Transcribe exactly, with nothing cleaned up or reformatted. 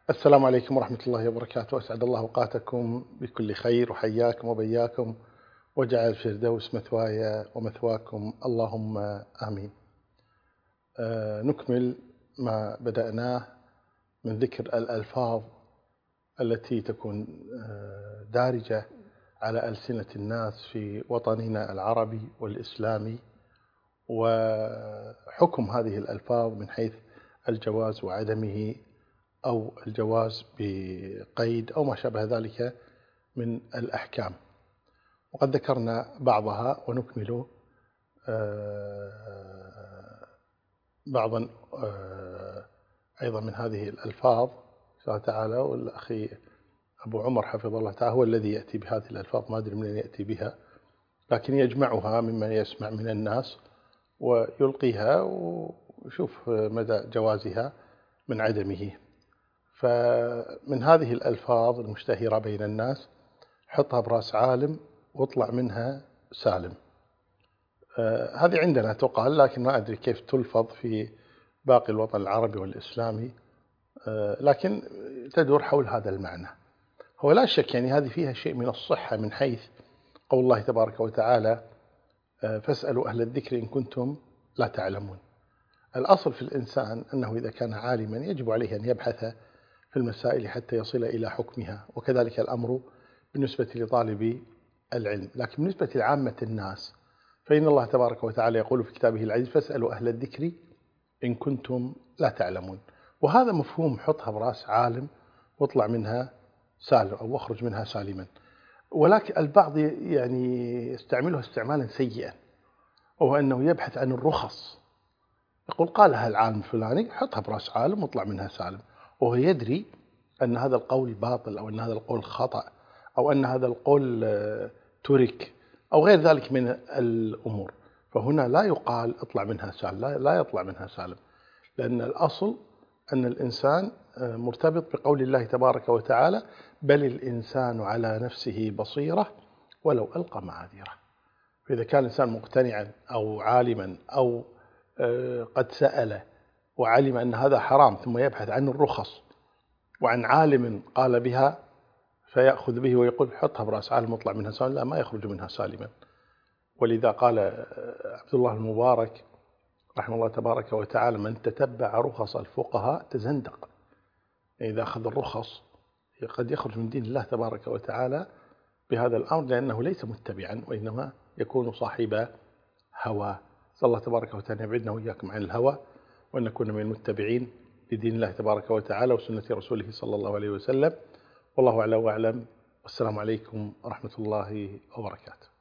السلام عليكم ورحمة الله وبركاته. أسعد الله أوقاتكم بكل خير وحياكم وبياكم وجعل الفردوس مثواي ومثواكم اللهم آمين. آه نكمل ما بدأناه من ذكر الألفاظ التي تكون آه دارجة على ألسنة الناس في وطننا العربي والإسلامي، وحكم هذه الألفاظ من حيث الجواز وعدمه أو الجواز بقيد أو ما شابه ذلك من الأحكام. وقد ذكرنا بعضها ونكمل بعضا أيضا من هذه الألفاظ إن شاء الله تعالى. والأخي أبو عمر حفظه الله تعالى هو الذي يأتي بهذه الألفاظ، ما أدري من أين يأتي بها، لكن يجمعها مما يسمع من الناس ويلقيها ويشوف مدى جوازها من عدمه. فمن هذه الألفاظ المشتهرة بين الناس: حطها برأس عالم واطلع منها سالم. آه هذه عندنا تقال، لكن ما أدري كيف تلفظ في باقي الوطن العربي والإسلامي، آه لكن تدور حول هذا المعنى. هو لا شك يعني هذه فيها شيء من الصحة، من حيث قول الله تبارك وتعالى: آه فاسألوا أهل الذكر إن كنتم لا تعلمون. الأصل في الإنسان أنه إذا كان عالما يجب عليه أن يبحث في المسائل حتى يصل إلى حكمها، وكذلك الأمر بالنسبة لطالب العلم. لكن بالنسبة لعامة الناس فإن الله تبارك وتعالى يقول في كتابه العزيز: فاسألوا أهل الذكر إن كنتم لا تعلمون. وهذا مفهوم حطها برأس عالم واطلع منها سالم أو واخرج منها سالما. ولكن البعض يعني يستعمله استعمالا سيئا، وهو أنه يبحث عن الرخص، يقول قالها العالم الفلاني حطها برأس عالم واطلع منها سالم، وهو يدري أن هذا القول باطل، أو أن هذا القول خطأ، أو أن هذا القول ترك، أو غير ذلك من الأمور. فهنا لا يقال اطلع منها سالم، لا يطلع منها سالم، لأن الأصل أن الإنسان مرتبط بقول الله تبارك وتعالى: بل الإنسان على نفسه بصيرة ولو ألقى معاذيره. فإذا كان الإنسان مقتنعا أو عالما أو قد سأل وعلم أن هذا حرام، ثم يبحث عن الرخص وعن عالم قال بها فيأخذ به ويقول حطها برأس عالم واطلع منها سالما، لا، ما يخرج منها سالما. ولذا قال عبد الله المبارك رحمه الله تبارك وتعالى: من تتبع رخص الفقهاء تزندق. إذا أخذ الرخص قد يخرج من دين الله تبارك وتعالى بهذا الأمر، لأنه ليس متبعا وإنما يكون صاحب هوى. صلى الله تبارك وتعالى يبعدنا وإياكم عن الهوى، وأن نكون من المتبعين لدين الله تبارك وتعالى وسنة رسوله صلى الله عليه وسلم. والله أعلى وأعلم، والسلام عليكم ورحمة الله وبركاته.